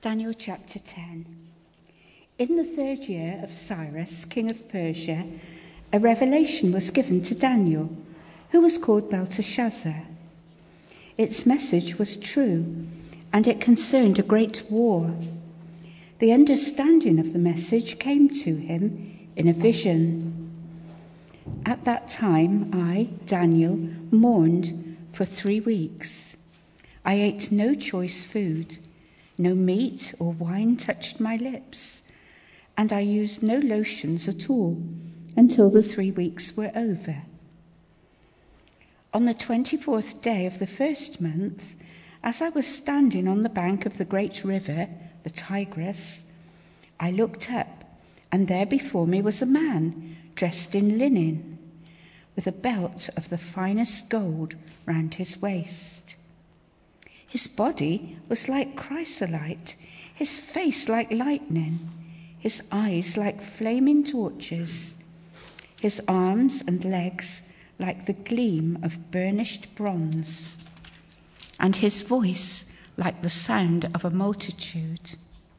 Daniel chapter 10. In the 3rd year of Cyrus, king of Persia, a revelation was given to Daniel, who was called Belteshazzar. Its message was true, and it concerned a great war. The understanding of the message came to him in a vision. At that time, I, Daniel, mourned for 3 weeks. I ate no choice food. No meat or wine touched my lips, and I used no lotions at all until the 3 weeks were over. On the 24th day of the 1st month, as I was standing on the bank of the great river, the Tigris, I looked up, and there before me was a man dressed in linen, with a belt of the finest gold round his waist. His body was like chrysolite, his face like lightning, his eyes like flaming torches, his arms and legs like the gleam of burnished bronze, and his voice like the sound of a multitude.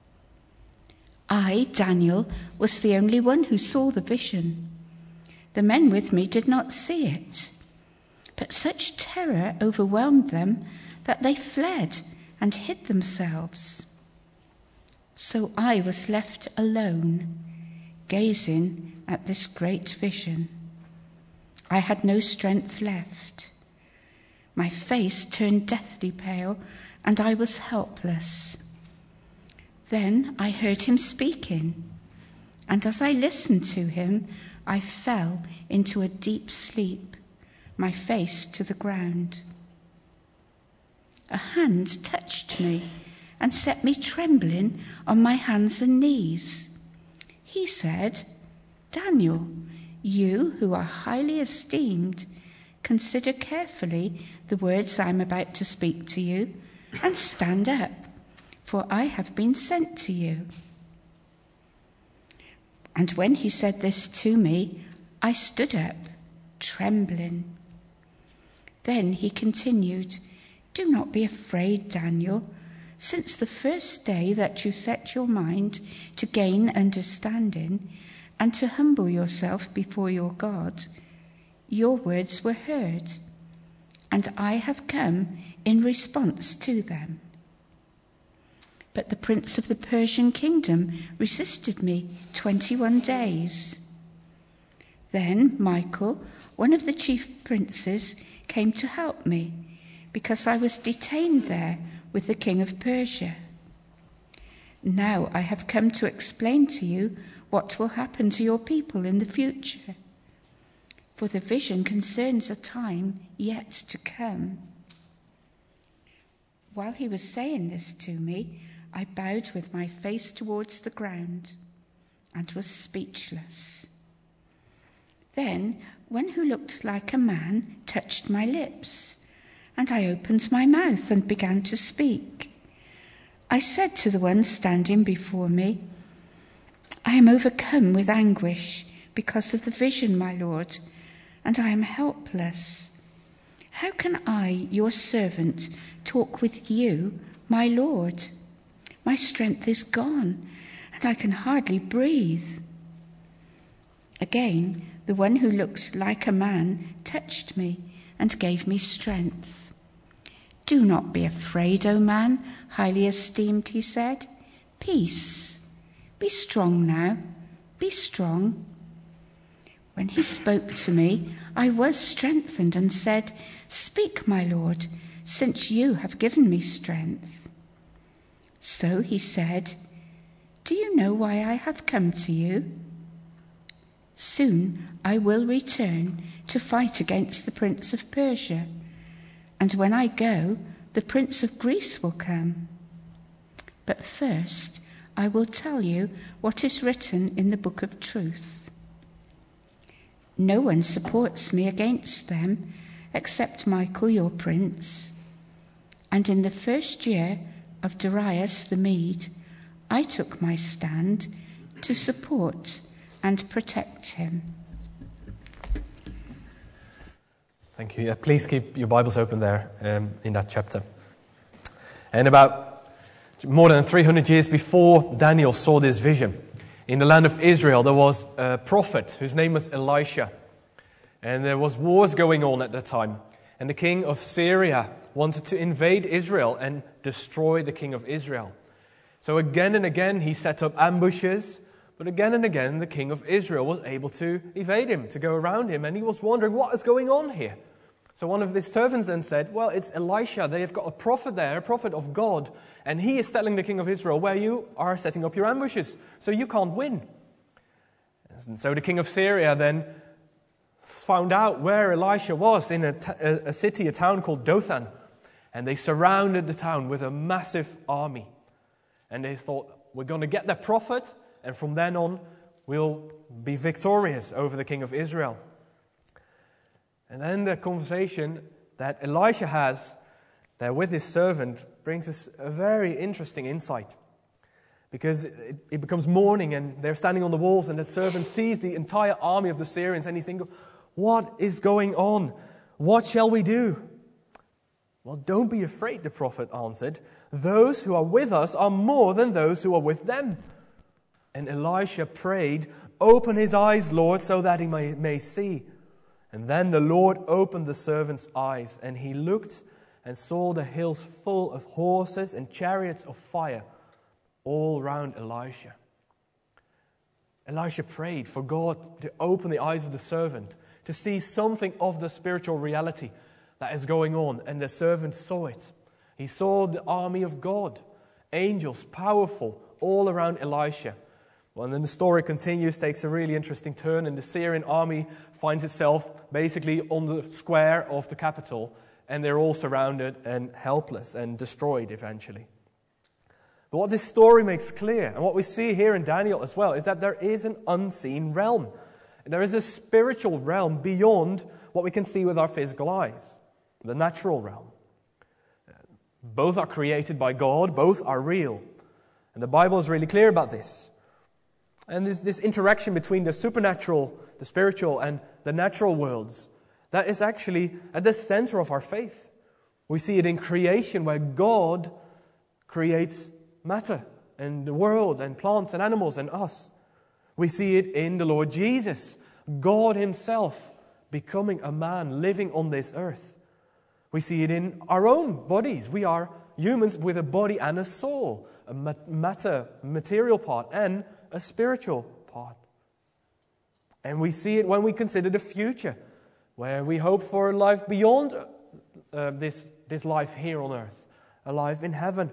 I, Daniel, was the only one who saw the vision. The men with me did not see it, but such terror overwhelmed them that they fled and hid themselves. So I was left alone, gazing at this great vision. I had no strength left. My face turned deathly pale, and I was helpless. Then I heard him speaking, and as I listened to him, I fell into a deep sleep, my face to the ground. A hand touched me and set me trembling on my hands and knees. He said, "Daniel, you who are highly esteemed, consider carefully the words I am about to speak to you, and stand up, for I have been sent to you." And when he said this to me, I stood up, trembling. Then he continued, "Do not be afraid, Daniel. Since the first day that you set your mind to gain understanding and to humble yourself before your God, your words were heard, and I have come in response to them. But the prince of the Persian kingdom resisted me 21 days. Then Michael, one of the chief princes, came to help me, because I was detained there with the king of Persia. Now I have come to explain to you what will happen to your people in the future, for the vision concerns a time yet to come." While he was saying this to me, I bowed with my face towards the ground and was speechless. Then one who looked like a man touched my lips, and I opened my mouth and began to speak. I said to the one standing before me, "I am overcome with anguish because of the vision, my Lord, and I am helpless. How can I, your servant, talk with you, my Lord? My strength is gone, and I can hardly breathe." Again, the one who looked like a man touched me and gave me strength. "Do not be afraid, O man, highly esteemed," he said. "Peace. Be strong now. Be strong." When he spoke to me, I was strengthened and said, "Speak, my Lord, since you have given me strength." So he said, "Do you know why I have come to you? Soon I will return to fight against the prince of Persia, and when I go, the prince of Greece will come. But first I will tell you what is written in the book of truth. No one supports me against them except Michael, your prince. And in the 1st year of Darius the Mede, I took my stand to support and protect him." Thank you. Yeah, please keep your Bibles open there in that chapter. And about More than 300 years before Daniel saw this vision, in the land of Israel, there was a prophet whose name was Elisha. And there was wars going on at that time. And the king of Syria wanted to invade Israel and destroy the king of Israel. So again and again he set up ambushes, but again and again the king of Israel was able to evade him, to go around him. And he was wondering, what is going on here? So one of his servants then said, well, it's Elisha. They've got a prophet there, a prophet of God. And he is telling the king of Israel where you are setting up your ambushes. So you can't win. And so the king of Syria then found out where Elisha was in a city, a town called Dothan. And they surrounded the town with a massive army. And they thought, we're going to get that prophet. And from then on, we'll be victorious over the king of Israel. And then the conversation that Elisha has there with his servant brings us a very interesting insight. Because it becomes morning and they're standing on the walls and the servant sees the entire army of the Syrians and he's thinking, what is going on? What shall we do? Well, don't be afraid, the prophet answered. Those who are with us are more than those who are with them. And Elisha prayed, open his eyes, Lord, so that he may see. And then the Lord opened the servant's eyes, and he looked and saw the hills full of horses and chariots of fire all round Elisha. Elisha prayed for God to open the eyes of the servant, to see something of the spiritual reality that is going on, and the servant saw it. He saw the army of God, angels, powerful, all around Elisha. Well, and then the story continues, takes a really interesting turn, and the Syrian army finds itself basically on the square of the capital, and they're all surrounded and helpless and destroyed eventually. But what this story makes clear, and what we see here in Daniel as well, is that there is an unseen realm. There is a spiritual realm beyond what we can see with our physical eyes, the natural realm. Both are created by God, both are real. And the Bible is really clear about this. And this interaction between the supernatural, the spiritual, and the natural worlds, that is actually at the center of our faith. We see it in creation, where God creates matter, and the world, and plants, and animals, and us. We see it in the Lord Jesus, God Himself becoming a man, living on this earth. We see it in our own bodies. We are humans with a body and a soul, a material part, and a spiritual part. And we see it when we consider the future, where we hope for a life beyond this life here on earth, a life in heaven.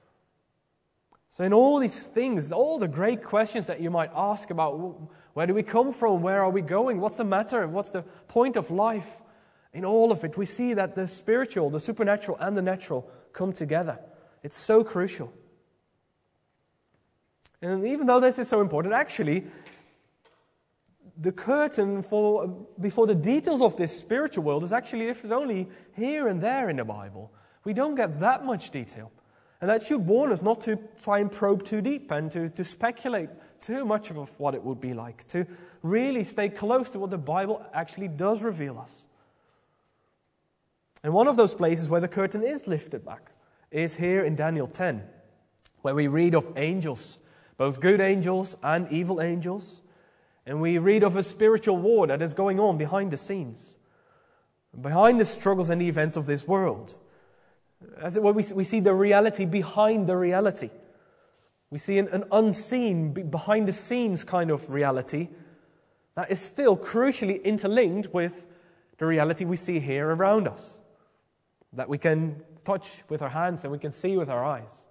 So in all these things, all the great questions that you might ask about where do we come from, where are we going, what's the matter, what's the point of life, in all of it we see that the spiritual, the supernatural and the natural come together. It's so crucial. And even though this is so important, actually, the curtain before the details of this spiritual world is actually only here and there in the Bible. We don't get that much detail. And that should warn us not to try and probe too deep and to speculate too much of what it would be like, to really stay close to what the Bible actually does reveal us. And one of those places where the curtain is lifted back is here in Daniel 10, where we read of angels, both good angels and evil angels. And we read of a spiritual war that is going on behind the scenes, behind the struggles and the events of this world. As it were, we see the reality behind the reality. We see an unseen, behind-the-scenes kind of reality that is still crucially interlinked with the reality we see here around us, that we can touch with our hands and we can see with our eyes.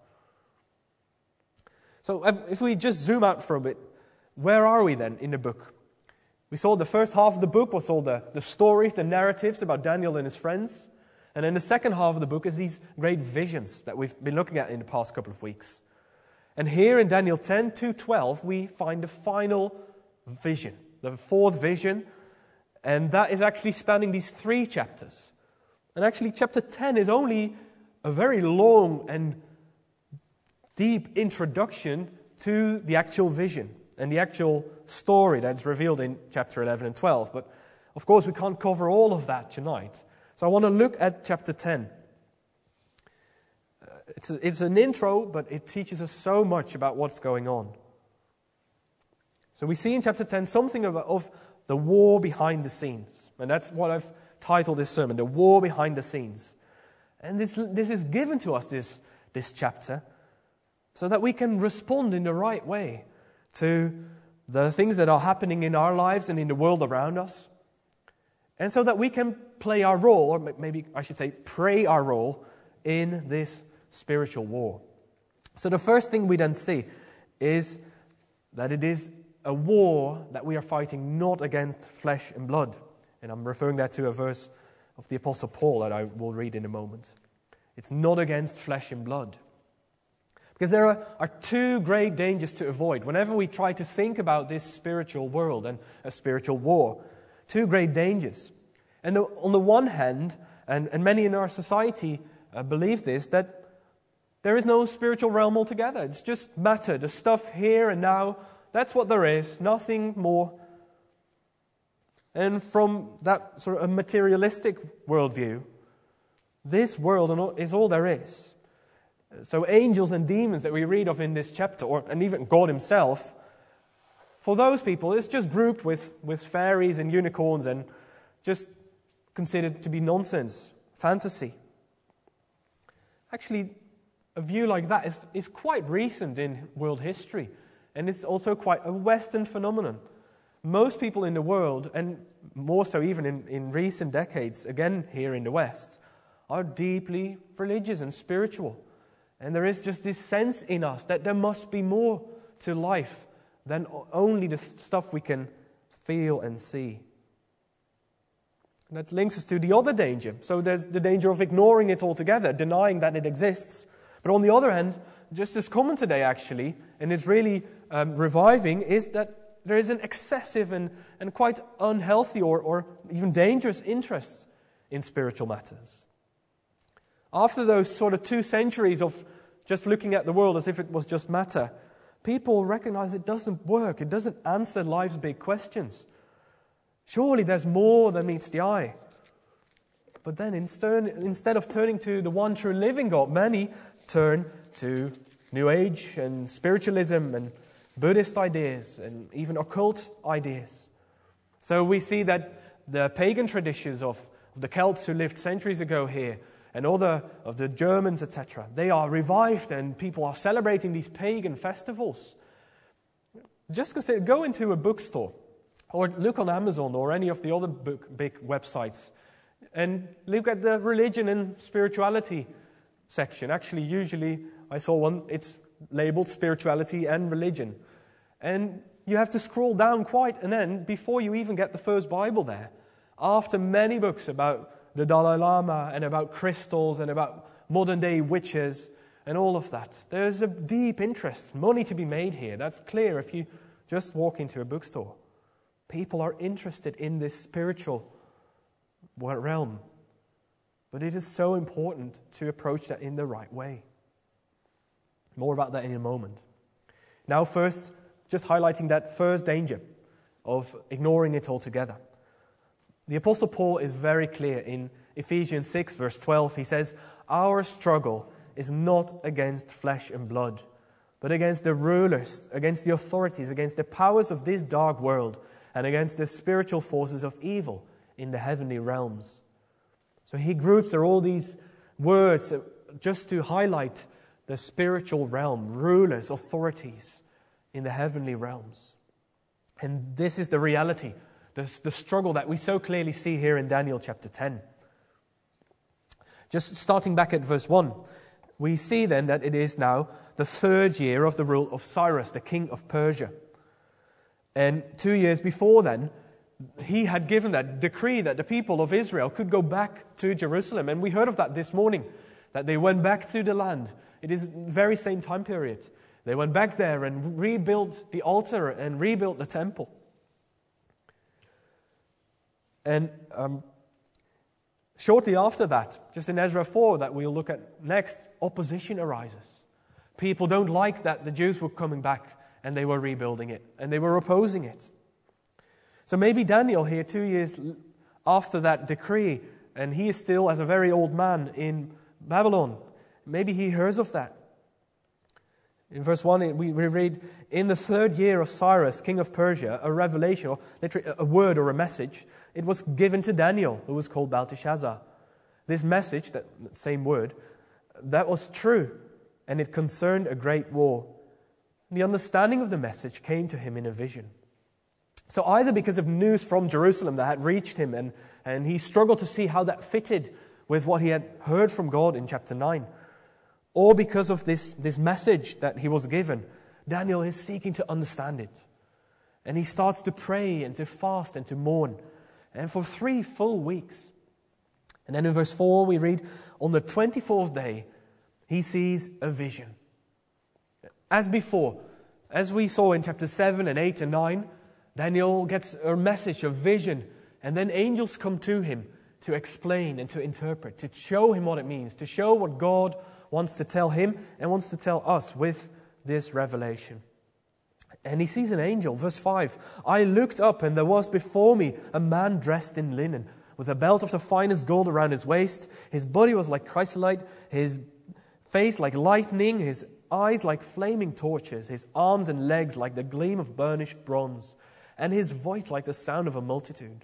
So if we just zoom out for a bit, where are we then in the book? We saw the first half of the book was all the stories, the narratives about Daniel and his friends. And then the second half of the book is these great visions that we've been looking at in the past couple of weeks. And here in Daniel 10, 2:12, we find the final vision, the fourth vision. And that is actually spanning these 3 chapters. And actually chapter 10 is only a very long and deep introduction to the actual vision and the actual story that's revealed in chapter 11 and 12. But of course we can't cover all of that tonight. So I want to look at chapter 10. It's an intro, but it teaches us so much about what's going on. So we see in chapter 10 something of the war behind the scenes. And that's what I've titled this sermon, The War Behind the Scenes. And this is given to us, this chapter, so that we can respond in the right way to the things that are happening in our lives and in the world around us. And so that we can play our role, or maybe I should say pray our role, in this spiritual war. So the first thing we then see is that it is a war that we are fighting not against flesh and blood. And I'm referring there to a verse of the Apostle Paul that I will read in a moment. It's not against flesh and blood. Because there are two great dangers to avoid whenever we try to think about this spiritual world and a spiritual war. Two great dangers. And on the one hand, and many in our society believe this, that there is no spiritual realm altogether. It's just matter, the stuff here and now. That's what there is, nothing more. And from that sort of a materialistic worldview, this world is all there is. So angels and demons that we read of in this chapter, and even God himself, for those people, it's just grouped with fairies and unicorns and just considered to be nonsense, fantasy. Actually, a view like that is quite recent in world history, and it's also quite a Western phenomenon. Most people in the world, and more so even in recent decades, again here in the West, are deeply religious and spiritual. And there is just this sense in us that there must be more to life than only the stuff we can feel and see. And that links us to the other danger. So there's the danger of ignoring it altogether, denying that it exists. But on the other hand, just as common today actually, and it's really reviving, is that there is an excessive and quite unhealthy or even dangerous interest in spiritual matters. After those sort of 2 centuries of just looking at the world as if it was just matter, people recognize it doesn't work. It doesn't answer life's big questions. Surely there's more than meets the eye. But then instead of turning to the one true living God, many turn to New Age and spiritualism and Buddhist ideas and even occult ideas. So we see that the pagan traditions of the Celts who lived centuries ago here and other of the Germans, etc., they are revived and people are celebrating these pagan festivals. Just consider, go into a bookstore or look on Amazon or any of the other big websites and look at the religion and spirituality section. Actually, usually I saw one, it's labeled spirituality and religion. And you have to scroll down quite an end before you even get the first Bible there. After many books about the Dalai Lama and about crystals and about modern-day witches and all of that. There's a deep interest, money to be made here. That's clear if you just walk into a bookstore. People are interested in this spiritual realm. But it is so important to approach that in the right way. More about that in a moment. Now first, just highlighting that first danger of ignoring it altogether. The Apostle Paul is very clear in Ephesians 6, verse 12. He says, "Our struggle is not against flesh and blood, but against the rulers, against the authorities, against the powers of this dark world, and against the spiritual forces of evil in the heavenly realms." So he groups all these words just to highlight the spiritual realm, rulers, authorities in the heavenly realms. And this is the reality, the struggle that we so clearly see here in Daniel chapter 10. Just starting back at verse 1, we see then that it is now the 3rd year of the rule of Cyrus, the king of Persia. And 2 years before then, he had given that decree that the people of Israel could go back to Jerusalem. And we heard of that this morning, that they went back to the land. It is the very same time period. They went back there and rebuilt the altar and rebuilt the temple. And shortly after that, just in Ezra 4 that we'll look at next, opposition arises. People don't like that the Jews were coming back and they were rebuilding it and they were opposing it. So maybe Daniel here 2 years after that decree, and he is still as a very old man in Babylon, maybe he hears of that. In verse 1, we read, in the 3rd year of Cyrus, king of Persia, a revelation, or literally a word or a message, it was given to Daniel, who was called Belteshazzar. This message, that same word, that was true, and it concerned a great war. The understanding of the message came to him in a vision. So either because of news from Jerusalem that had reached him, and he struggled to see how that fitted with what he had heard from God in chapter 9, or because of this message that he was given, Daniel is seeking to understand it. And he starts to pray and to fast and to mourn. And for 3 full weeks. And then in verse 4 we read, on the 24th day, he sees a vision. As before, as we saw in chapter 7 and 8 and 9, Daniel gets a message, a vision, and then angels come to him to explain and to interpret, to show him what it means, to show what God wants to tell him and wants to tell us with this revelation. And he sees an angel. Verse 5, I looked up and there was before me a man dressed in linen, with a belt of the finest gold around his waist. His body was like chrysolite, his face like lightning, his eyes like flaming torches, his arms and legs like the gleam of burnished bronze, and his voice like the sound of a multitude.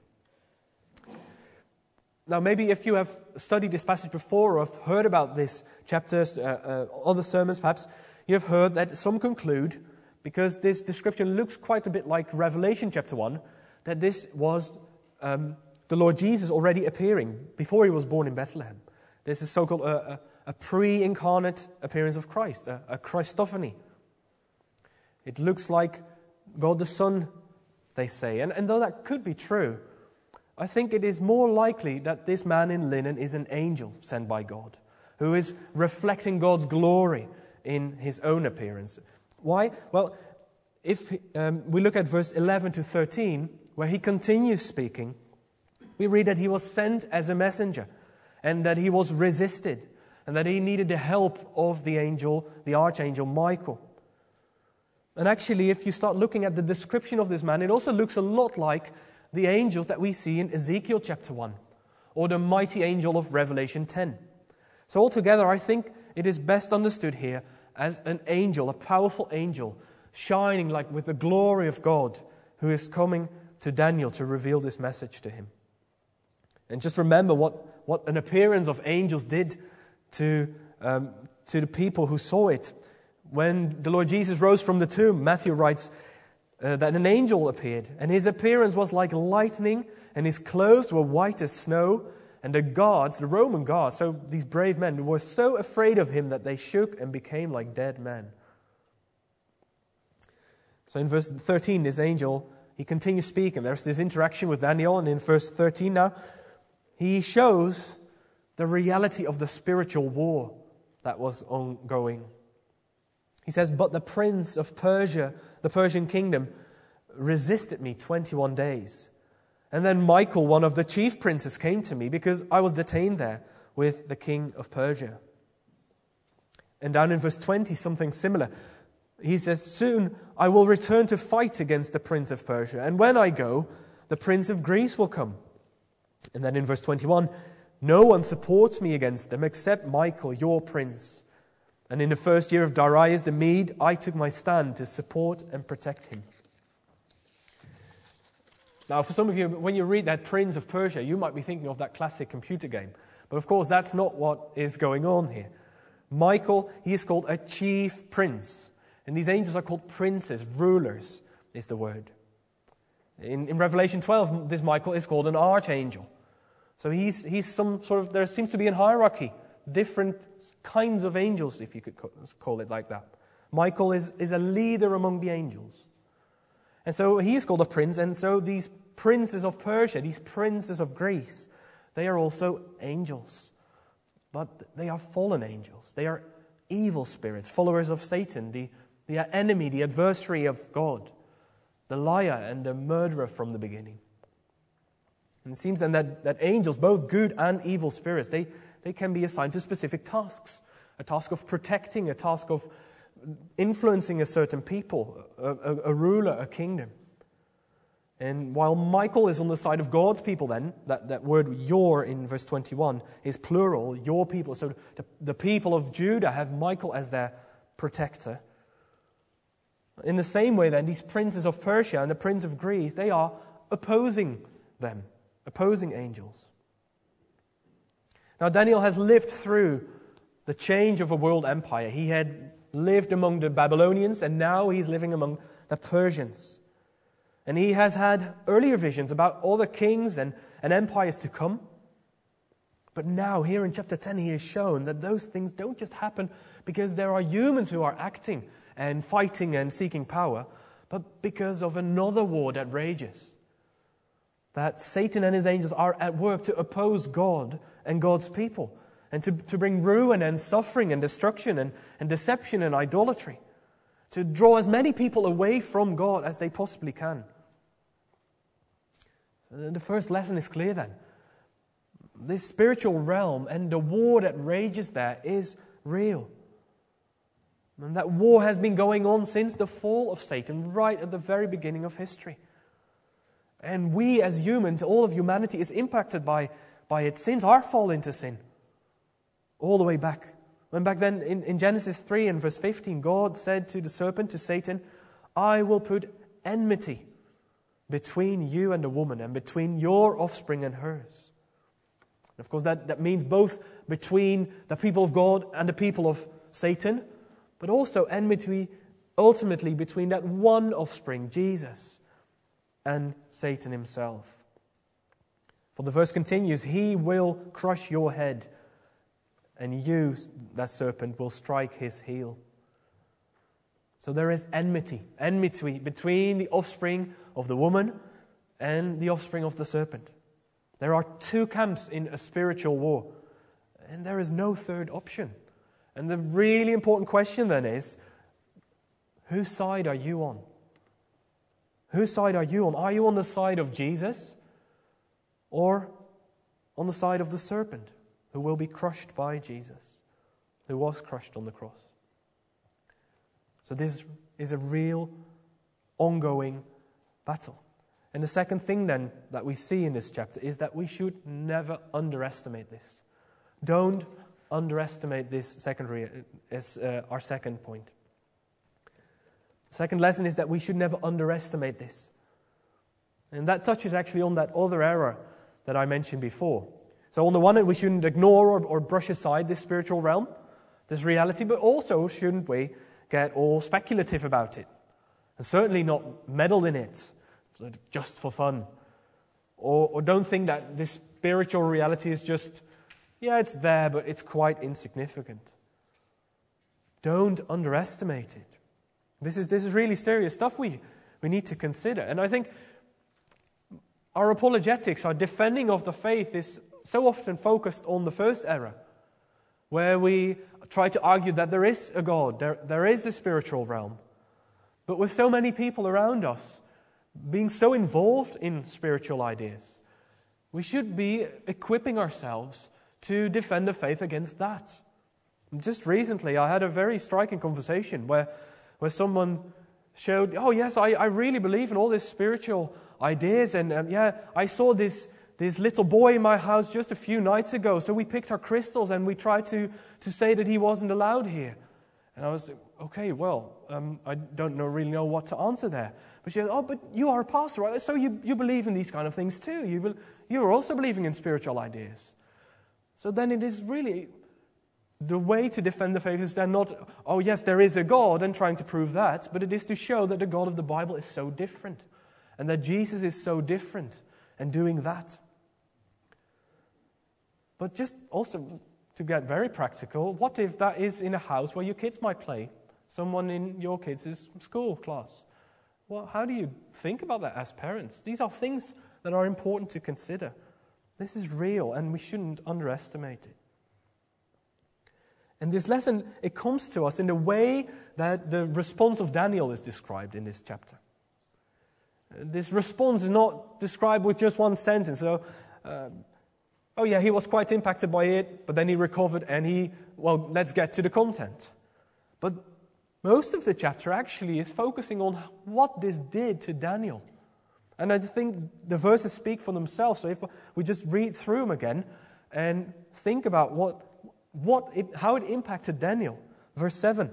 Now, maybe if you have studied this passage before or have heard about this chapter, other sermons perhaps, you have heard that some conclude, because this description looks quite a bit like Revelation chapter 1, that this was the Lord Jesus already appearing before he was born in Bethlehem. This is so-called a pre-incarnate appearance of Christ, a Christophany. It looks like God the Son, they say. And though that could be true, I think it is more likely that this man in linen is an angel sent by God, who is reflecting God's glory in his own appearance. Why? Well, if we look at verse 11 to 13, where he continues speaking, we read that he was sent as a messenger, and that he was resisted, and that he needed the help of the angel, the archangel Michael. And actually, if you start looking at the description of this man, it also looks a lot like the angels that we see in Ezekiel chapter 1, or the mighty angel of Revelation 10. So altogether, I think it is best understood here as an angel, a powerful angel, shining like with the glory of God, who is coming to Daniel to reveal this message to him. And just remember what an appearance of angels did to the people who saw it. When the Lord Jesus rose from the tomb, Matthew writes that an angel appeared, and his appearance was like lightning, and his clothes were white as snow, and the guards, the Roman guards, so these brave men, were so afraid of him that they shook and became like dead men. So in verse 13, this angel, he continues speaking. There's this interaction with Daniel, and in verse 13 now, he shows the reality of the spiritual war that was ongoing. He says, but the prince of Persia, the Persian kingdom, resisted me 21 days. And then Michael, one of the chief princes, came to me because I was detained there with the king of Persia. And down in verse 20, something similar. He says, soon I will return to fight against the prince of Persia. And when I go, the prince of Greece will come. And then in verse 21, no one supports me against them except Michael, your prince. And in the first year of Darius the Mede, I took my stand to support and protect him. Now, for some of you, when you read that Prince of Persia, you might be thinking of that classic computer game. But of course, that's not what is going on here. Michael, he is called a chief prince. And these angels are called princes, rulers is the word. In Revelation 12, this Michael is called an archangel. So he's some sort of, there seems to be a hierarchy, different kinds of angels, if you could call it like that. Michael is a leader among the angels. And so he is called a prince, and so these princes of Persia, these princes of Greece, they are also angels. But they are fallen angels. They are evil spirits, followers of Satan, the enemy, the adversary of God, the liar and the murderer from the beginning. And it seems then that angels, both good and evil spirits, they can be assigned to specific tasks. A task of protecting, a task of influencing a certain people, a ruler, a kingdom. And while Michael is on the side of God's people then, that word your in verse 21 is plural, your people. So the people of Judah have Michael as their protector. In the same way then, these princes of Persia and the prince of Greece, they are opposing them, opposing angels. Now Daniel has lived through the change of a world empire. He had lived among the Babylonians and now he's living among the Persians. And he has had earlier visions about all the kings and empires to come. But now, here in chapter 10, he is shown that those things don't just happen because there are humans who are acting and fighting and seeking power, but because of another war that rages. That Satan and his angels are at work to oppose God and God's people, and to bring ruin and suffering and destruction and deception and idolatry, to draw as many people away from God as they possibly can. So the first lesson is clear then. This spiritual realm and the war that rages there is real. And that war has been going on since the fall of Satan, right at the very beginning of history. And we as humans, all of humanity is impacted by it since our fall into sin. All the way back. When back then in Genesis 3 and verse 15, God said to the serpent, to Satan, I will put enmity between you and the woman, and between your offspring and hers. And of course, that means both between the people of God and the people of Satan, but also enmity ultimately between that one offspring, Jesus, and Satan himself. For the verse continues, he will crush your head, and you, that serpent, will strike his heel. So there is enmity between the offspring of the woman and the offspring of the serpent. There are two camps in a spiritual war, and there is no third option. And the really important question then is, whose side are you on? Whose side are you on? Are you on the side of Jesus or on the side of the serpent who will be crushed by Jesus, who was crushed on the cross? So this is a real ongoing battle. And the second thing then that we see in this chapter is that we should never underestimate this. Don't underestimate this as our second point. The second lesson is that we should never underestimate this. And that touches actually on that other error that I mentioned before. So on the one hand, we shouldn't ignore or brush aside this spiritual realm, this reality, but also shouldn't we get all speculative about it. And certainly not meddle in it, just for fun. Or don't think that this spiritual reality is just, it's there, but it's quite insignificant. Don't underestimate it. This is really serious stuff we need to consider. And I think our apologetics, our defending of the faith is so often focused on the first error, where we try to argue that there is a God, there is a spiritual realm. But with so many people around us being so involved in spiritual ideas, we should be equipping ourselves to defend the faith against that. Just recently, I had a very striking conversation where someone showed, I really believe in all these spiritual ideas, and I saw this little boy in my house just a few nights ago, so we picked our crystals and we tried to say that he wasn't allowed here. And I was, I don't really know what to answer there. But she said, but you are a pastor, right? So you believe in these kind of things too. You're also believing in spiritual ideas. So then it is really, the way to defend the faith is then not, there is a God, and trying to prove that, but it is to show that the God of the Bible is so different, and that Jesus is so different, and doing that. But just also, to get very practical, what if that is in a house where your kids might play? Someone in your kids' school class. Well, how do you think about that as parents? These are things that are important to consider. This is real, and we shouldn't underestimate it. And this lesson, it comes to us in the way that the response of Daniel is described in this chapter. This response is not described with just one sentence. So, he was quite impacted by it, but then he recovered and let's get to the content. But most of the chapter actually is focusing on what this did to Daniel. And I think the verses speak for themselves. So if we just read through them again and think about how it impacted Daniel. Verse 7.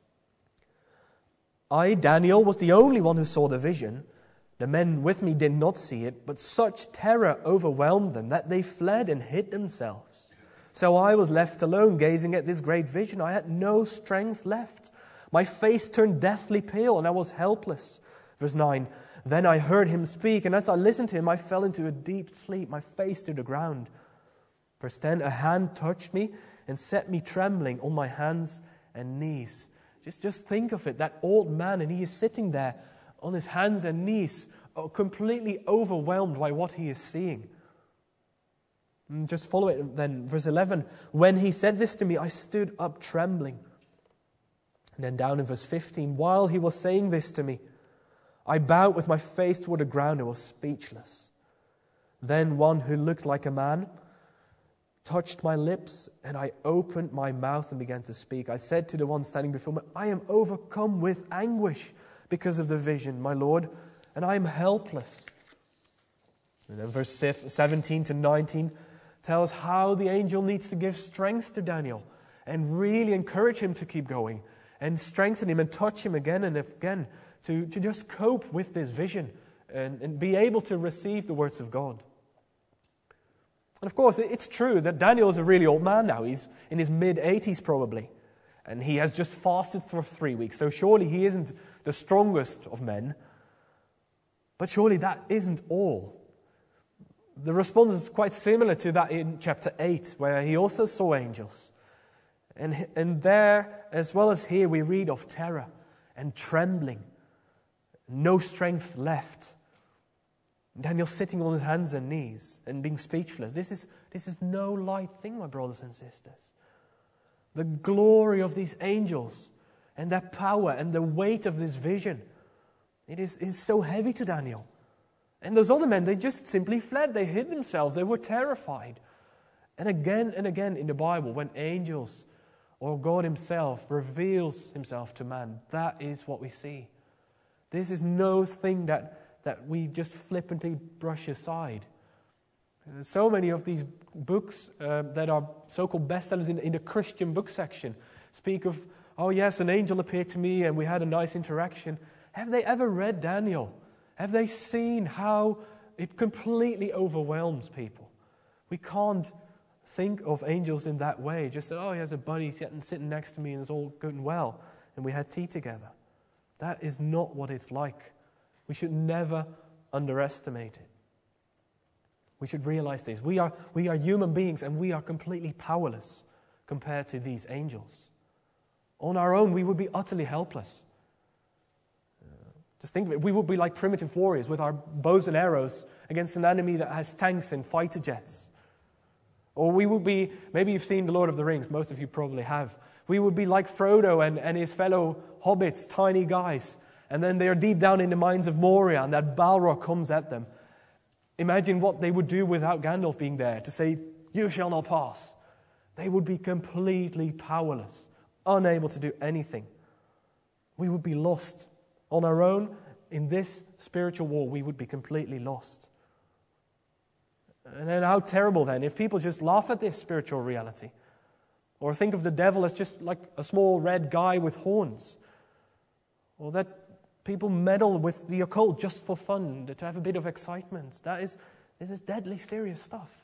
I, Daniel, was the only one who saw the vision. The men with me did not see it, but such terror overwhelmed them that they fled and hid themselves. So I was left alone, gazing at this great vision. I had no strength left. My face turned deathly pale, and I was helpless. Verse 9. Then I heard him speak, and as I listened to him, I fell into a deep sleep, my face to the ground. Verse 10. A hand touched me and set me trembling on my hands and knees. Just think of it, that old man, and he is sitting there on his hands and knees, completely overwhelmed by what he is seeing. And just follow it then, verse 11. When he said this to me, I stood up trembling. And then down in verse 15, while he was saying this to me, I bowed with my face toward the ground and was speechless. Then one who looked like a man touched my lips, and I opened my mouth and began to speak. I said to the one standing before me, I am overcome with anguish because of the vision, my Lord, and I am helpless. And then verse 17 to 19 tells how the angel needs to give strength to Daniel and really encourage him to keep going and strengthen him and touch him again and again to just cope with this vision and be able to receive the words of God. And of course, it's true that Daniel is a really old man now. He's in his mid-80s probably. And he has just fasted for 3 weeks. So surely he isn't the strongest of men. But surely that isn't all. The response is quite similar to that in chapter 8, where he also saw angels. And there, as well as here, we read of terror and trembling. No strength left. Daniel sitting on his hands and knees and being speechless. This is no light thing, my brothers and sisters. The glory of these angels and their power and the weight of this vision, it is so heavy to Daniel. And those other men, they just simply fled. They hid themselves. They were terrified. And again in the Bible, when angels or God himself reveals himself to man, that is what we see. This is no thing that we just flippantly brush aside. So many of these books that are so-called bestsellers in the Christian book section speak of, oh yes, an angel appeared to me and we had a nice interaction. Have they ever read Daniel? Have they seen how it completely overwhelms people? We can't think of angels in that way. Just, oh, he has a buddy sitting next to me and it's all good and well, and we had tea together. That is not what it's like. We should never underestimate it. We should realize this. We are human beings and we are completely powerless compared to these angels. On our own, we would be utterly helpless. Just think of it. We would be like primitive warriors with our bows and arrows against an enemy that has tanks and fighter jets. Or we would be, maybe you've seen The Lord of the Rings, most of you probably have. We would be like Frodo and his fellow hobbits, tiny guys. And then they are deep down in the mines of Moria, and that Balrog comes at them. Imagine what they would do without Gandalf being there to say, you shall not pass. They would be completely powerless, unable to do anything. We would be lost. On our own, in this spiritual war, we would be completely lost. And then how terrible then if people just laugh at this spiritual reality. Or think of the devil as just like a small red guy with horns. Or that people meddle with the occult just for fun, to have a bit of excitement. This is deadly serious stuff.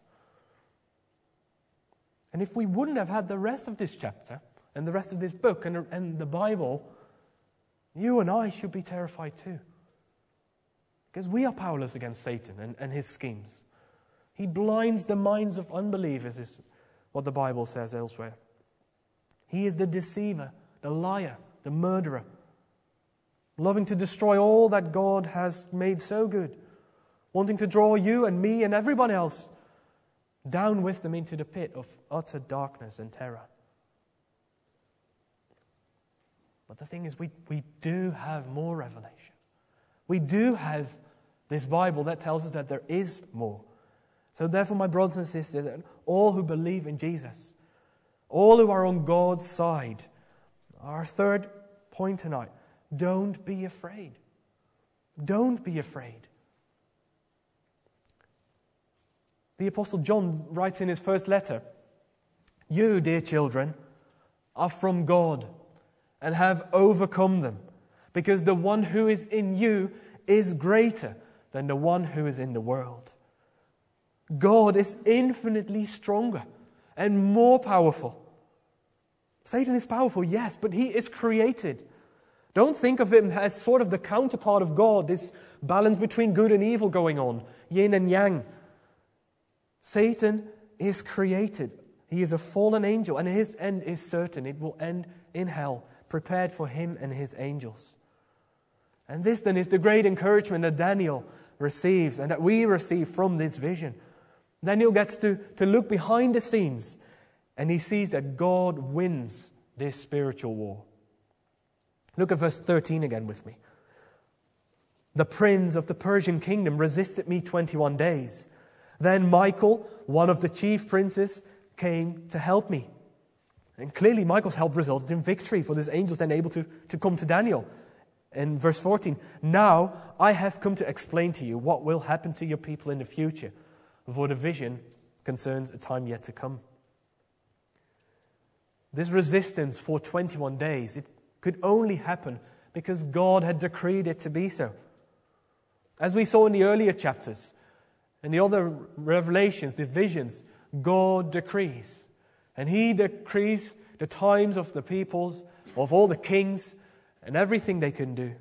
And if we wouldn't have had the rest of this chapter and the rest of this book and the Bible, you and I should be terrified too. Because we are powerless against Satan and his schemes. He blinds the minds of unbelievers, is what the Bible says elsewhere. He is the deceiver, the liar, the murderer, loving to destroy all that God has made so good, wanting to draw you and me and everyone else down with them into the pit of utter darkness and terror. But the thing is, we do have more revelation. We do have this Bible that tells us that there is more. So therefore, my brothers and sisters, and all who believe in Jesus, all who are on God's side, our third point tonight, don't be afraid. Don't be afraid. The Apostle John writes in his first letter, "You, dear children, are from God and have overcome them, because the one who is in you is greater than the one who is in the world." God is infinitely stronger and more powerful. Satan is powerful, yes, but he is created. Don't think of him as sort of the counterpart of God, this balance between good and evil going on, yin and yang. Satan is created. He is a fallen angel, and his end is certain. It will end in hell, prepared for him and his angels. And this then is the great encouragement that Daniel receives and that we receive from this vision. Daniel gets to look behind the scenes, and he sees that God wins this spiritual war. Look at verse 13 again with me. "The prince of the Persian kingdom resisted me 21 days. Then Michael, one of the chief princes, came to help me." And clearly Michael's help resulted in victory, for this angel is then able to come to Daniel. In verse 14, "Now I have come to explain to you what will happen to your people in the future, for the vision concerns a time yet to come." This resistance for 21 days, it could only happen because God had decreed it to be so. As we saw in the earlier chapters, in the other revelations, the visions, God decrees. And He decrees the times of the peoples, of all the kings, and everything they can do.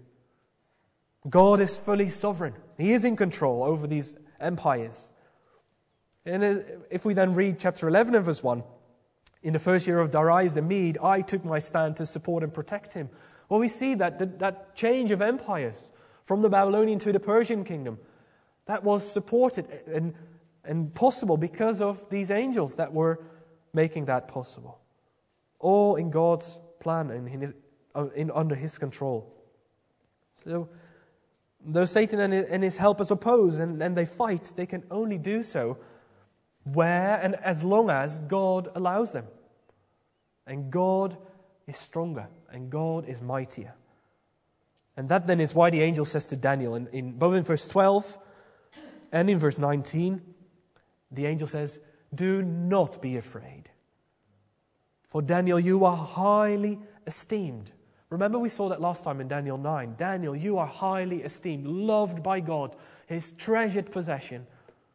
God is fully sovereign. He is in control over these empires. And if we then read chapter 11 and verse 1, "In the first year of Darius the Mede, I took my stand to support and protect him." Well, we see that change of empires from the Babylonian to the Persian kingdom, that was supported and possible because of these angels that were making that possible. All in God's plan and under His control. So, though Satan and his helpers oppose and they fight, they can only do so where and as long as God allows them. And God is stronger and God is mightier. And that then is why the angel says to Daniel, both in verse 12 and in verse 19, the angel says, "Do not be afraid. For Daniel, you are highly esteemed." Remember we saw that last time in Daniel 9. Daniel, you are highly esteemed, loved by God, His treasured possession.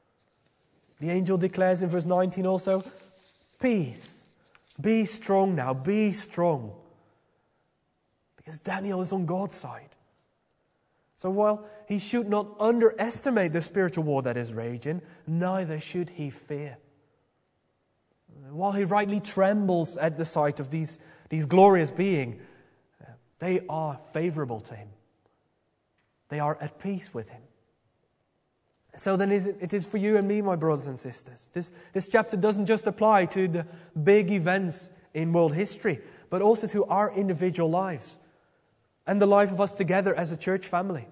The angel declares in verse 19 also, "Peace, be strong now, be strong." Because Daniel is on God's side. So while he should not underestimate the spiritual war that is raging, neither should he fear. While he rightly trembles at the sight of these glorious beings, they are favorable to him. They are at peace with him. So then it is for you and me, my brothers and sisters. This chapter doesn't just apply to the big events in world history, but also to our individual lives and the life of us together as a church family.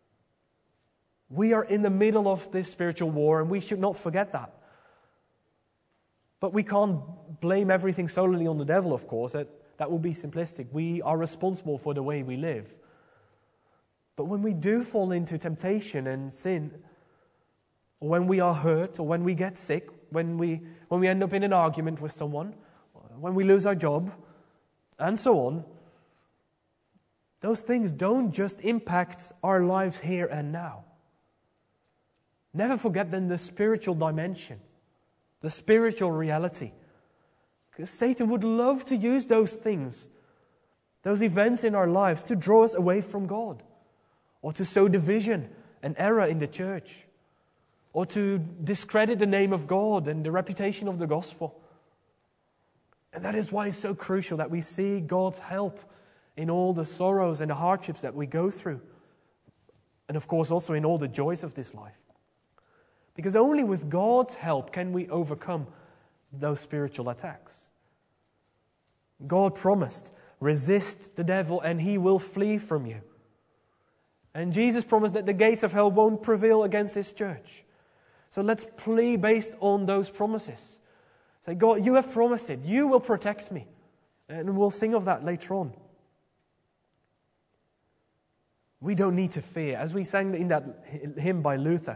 We are in the middle of this spiritual war, and we should not forget that. But we can't blame everything solely on the devil, of course. That would be simplistic. We are responsible for the way we live. But when we do fall into temptation and sin, or when we are hurt, or when we get sick, when we end up in an argument with someone, when we lose our job, and so on, those things don't just impact our lives here and now. Never forget then the spiritual dimension, the spiritual reality. Because Satan would love to use those things, those events in our lives, to draw us away from God, or to sow division and error in the church, or to discredit the name of God and the reputation of the gospel. And that is why it's so crucial that we see God's help in all the sorrows and the hardships that we go through. And of course also in all the joys of this life. Because only with God's help can we overcome those spiritual attacks. God promised, resist the devil and he will flee from you. And Jesus promised that the gates of hell won't prevail against His church. So let's plea based on those promises. Say, God, you have promised it. You will protect me. And we'll sing of that later on. We don't need to fear. As we sang in that hymn by Luther,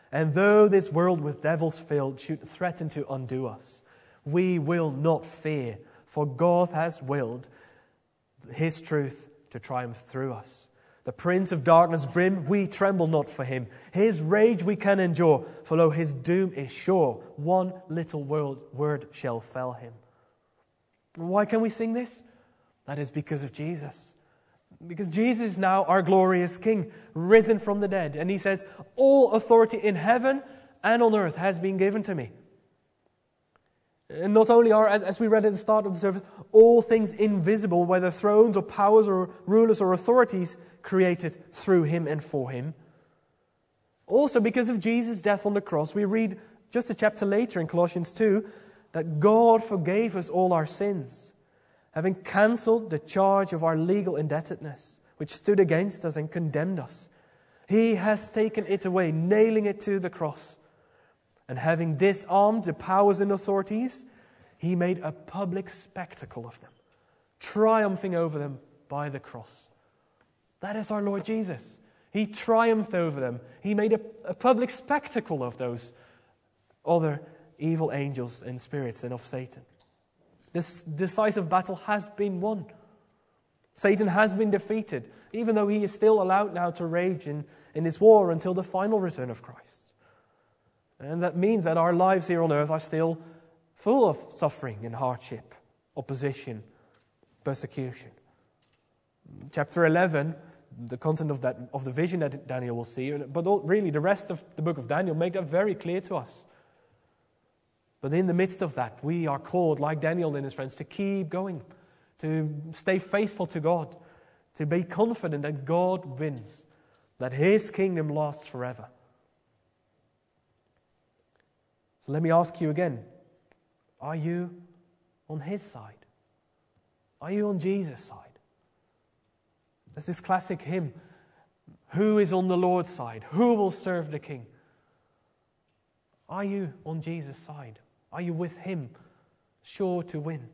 And though this world with devils filled should threaten to undo us, we will not fear, for God has willed His truth to triumph through us. The prince of darkness grim, we tremble not for him. His rage we can endure, for lo, his doom is sure. One little word shall fell him. Why can we sing this? That is because of Jesus. Because Jesus is now our glorious King, risen from the dead. And He says, all authority in heaven and on earth has been given to me. And not only are, as we read at the start of the service, all things invisible, whether thrones or powers or rulers or authorities, created through Him and for Him. Also, because of Jesus' death on the cross, we read just a chapter later in Colossians 2 that God forgave us all our sins, having cancelled the charge of our legal indebtedness, which stood against us and condemned us. He has taken it away, nailing it to the cross. And having disarmed the powers and authorities, He made a public spectacle of them, triumphing over them by the cross. That is our Lord Jesus. He triumphed over them. He made a public spectacle of those other evil angels and spirits and of Satan. This decisive battle has been won. Satan has been defeated, even though he is still allowed now to rage in this war until the final return of Christ. And that means that our lives here on earth are still full of suffering and hardship, opposition, persecution. Chapter 11, the content of the vision that Daniel will see, but really the rest of the book of Daniel make that very clear to us. But in the midst of that, we are called, like Daniel and his friends, to keep going, to stay faithful to God, to be confident that God wins, that His kingdom lasts forever. So let me ask you again, are you on His side? Are you on Jesus' side? There's this classic hymn, who is on the Lord's side? Who will serve the King? Are you on Jesus' side? Are you with Him, sure to win?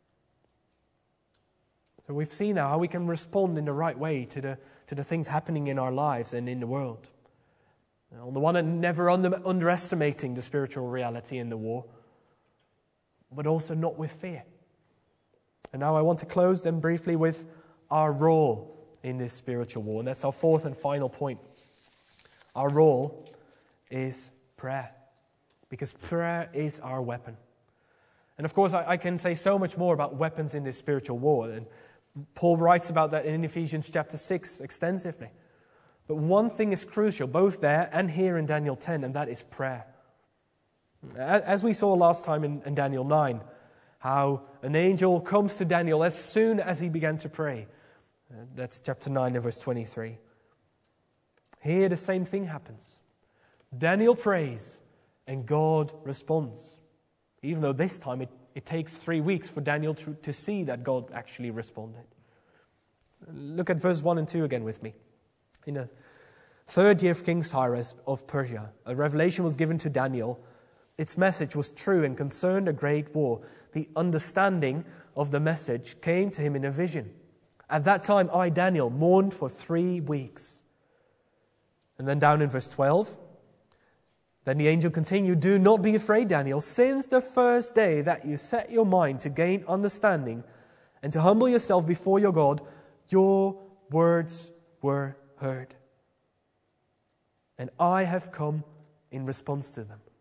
So we've seen now how we can respond in the right way to the things happening in our lives and in the world. On the one hand, never underestimating the spiritual reality in the war, but also not with fear. And now I want to close then briefly with our role in this spiritual war. And that's our fourth and final point. Our role is prayer, because prayer is our weapon. And of course, I can say so much more about weapons in this spiritual war. And Paul writes about that in Ephesians chapter 6 extensively. But one thing is crucial, both there and here in Daniel 10, and that is prayer. As we saw last time in Daniel 9, how an angel comes to Daniel as soon as he began to pray. That's chapter 9 and verse 23. Here the same thing happens. Daniel prays and God responds. Even though this time it takes 3 weeks for Daniel to see that God actually responded. Look at verse 1 and 2 again with me. In the third year of King Cyrus of Persia, a revelation was given to Daniel. Its message was true and concerned a great war. The understanding of the message came to him in a vision. At that time, I, Daniel, mourned for 3 weeks. And then down in verse 12, then the angel continued, do not be afraid, Daniel. Since the first day that you set your mind to gain understanding and to humble yourself before your God, your words were heard. And I have come in response to them.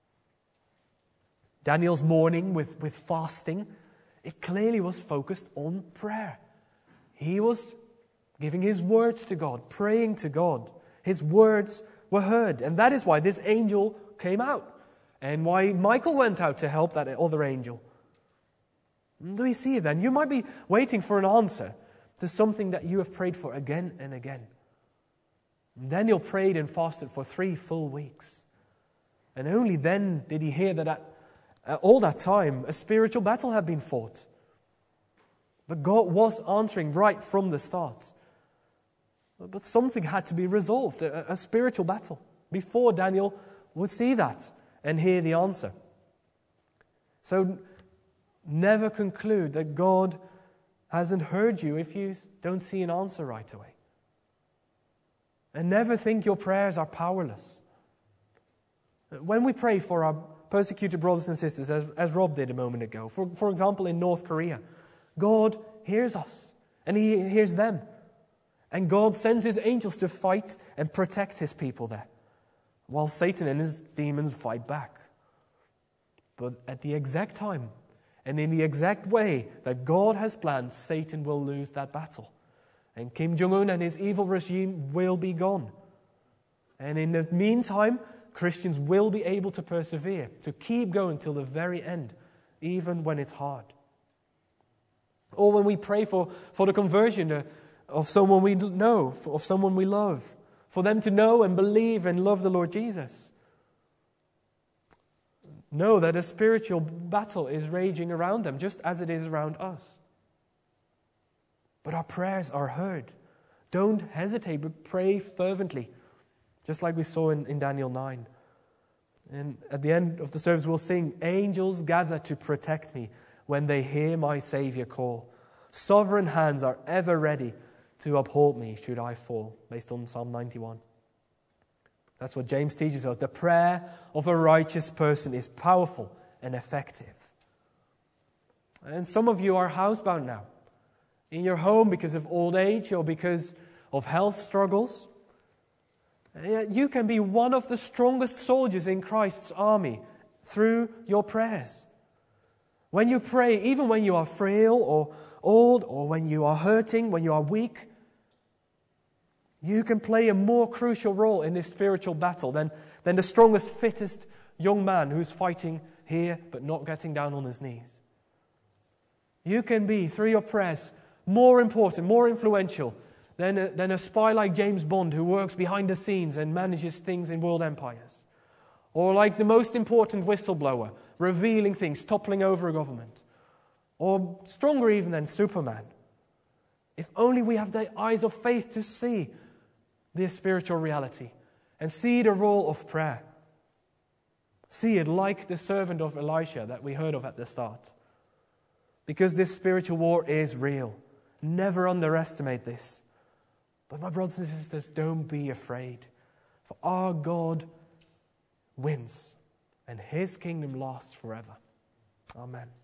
Daniel's mourning with fasting, it clearly was focused on prayer. He was giving his words to God, praying to God. His words were heard. And that is why this angel came out. And why Michael went out to help that other angel. Do you see it then? You might be waiting for an answer to something that you have prayed for again and again. Daniel prayed and fasted for 3 full weeks. And only then did he hear that all that time a spiritual battle had been fought. But God was answering right from the start. But something had to be resolved, a spiritual battle, before Daniel would see that and hear the answer. So never conclude that God hasn't heard you if you don't see an answer right away. And never think your prayers are powerless. When we pray for our persecuted brothers and sisters, as Rob did a moment ago, for example, in North Korea, God hears us and He hears them. And God sends His angels to fight and protect His people there, while Satan and his demons fight back. But at the exact time and in the exact way that God has planned, Satan will lose that battle. And Kim Jong-un and his evil regime will be gone. And in the meantime, Christians will be able to persevere, to keep going till the very end, even when it's hard. Or when we pray for the conversion of someone we know, of someone we love, for them to know and believe and love the Lord Jesus. Know that a spiritual battle is raging around them, just as it is around us. But our prayers are heard. Don't hesitate, but pray fervently, just like we saw in Daniel 9. And at the end of the service, we'll sing, "Angels gather to protect me when they hear my Savior call. Sovereign hands are ever ready to uphold me should I fall," based on Psalm 91. That's what James teaches us. The prayer of a righteous person is powerful and effective. And some of you are housebound now, in your home because of old age or because of health struggles. You can be one of the strongest soldiers in Christ's army through your prayers. When you pray, even when you are frail or old, or when you are hurting, when you are weak, you can play a more crucial role in this spiritual battle than the strongest, fittest young man who's fighting here but not getting down on his knees. You can be, through your prayers, more important, more influential than a spy like James Bond who works behind the scenes and manages things in world empires. Or like the most important whistleblower, revealing things, toppling over a government. Or stronger even than Superman. If only we have the eyes of faith to see this spiritual reality and see the role of prayer. See it like the servant of Elisha that we heard of at the start. Because this spiritual war is real. Never underestimate this. But my brothers and sisters, don't be afraid. For our God wins, and His kingdom lasts forever. Amen.